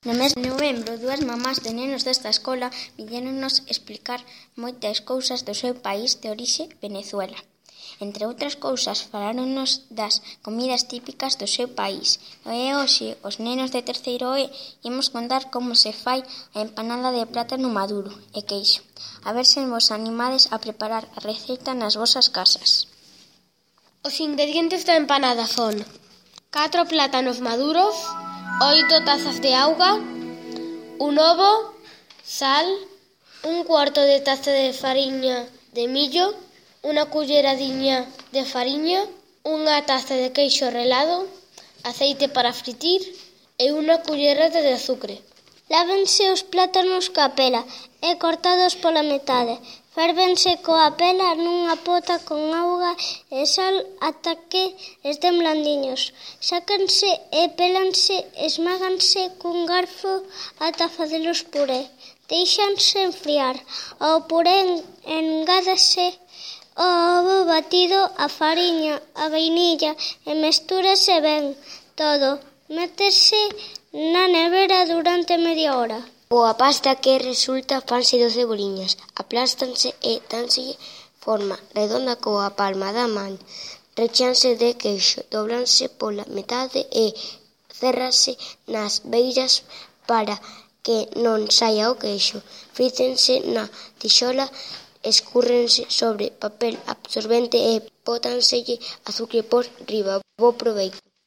No mes de novembro, dúas mamás de nenos desta escola viñéronnos explicar moitas cousas do seu país de orixe, Venezuela. Entre outras cousas, faláronnos das comidas típicas do seu país. E hoxe, os nenos de terceiro E, imos contar como se fai a empanada de plátano maduro e queixo. A ver se vos animades a preparar a receita nas vosas casas. Os ingredientes da empanada son 4 plátanos maduros, 8 tazas de auga, un ovo, sal, un cuarto de taza de fariña de millo, unha culleradiña de fariña, unha taza de queixo relado, aceite para fritir e unha cullerada de azucre. Lávense os plátanos coa pela e cortados pola metade. Férvense coa pela nunha pota con auga e sal ata que estén blandiños. Sácanse e pélanse, esmáganse cun garfo ata facelos puré. Deixanse enfriar. Ao puré engádase o ovo batido, a fariña, a vainilla e mestúrase ben todo. Métese na nevera durante media hora. Coa pasta que resulta fanse 12 boliñas, aplástanse e dánselle forma redonda coa palma da man, rechéanse de queixo, doblanse pola metade e cérrase nas beiras para que non saia o queixo. Frítense na tixola, escúrrense sobre papel absorbente e bótanselle azucre por riba. Bo proveito.